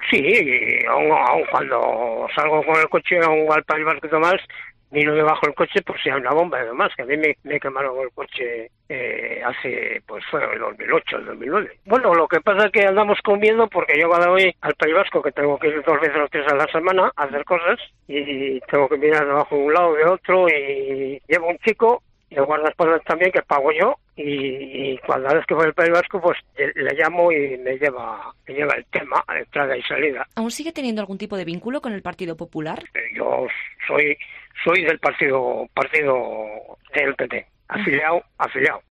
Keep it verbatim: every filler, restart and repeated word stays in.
Sí, aun, aun cuando salgo con el coche aun al País Vasco y demás, miro debajo del coche por si hay una bomba y demás, que a mí me, me quemaron el coche eh, hace, pues fue en el dos mil ocho, el dos mil nueve. Bueno, lo que pasa es que andamos con miedo porque yo cada vez al País Vasco, que tengo que ir dos veces o tres a la semana a hacer cosas, y tengo que mirar debajo de un lado de otro, y llevo un chico, y el guardaespaldas también, que pago yo, y, y cuando vez que voy al País Vasco, pues le, le llamo y me lleva, me lleva el tema, entrada y salida. ¿Aún sigue teniendo algún tipo de vínculo con el Partido Popular? Eh, Yo soy soy del partido partido del P T, afiliado, afiliado.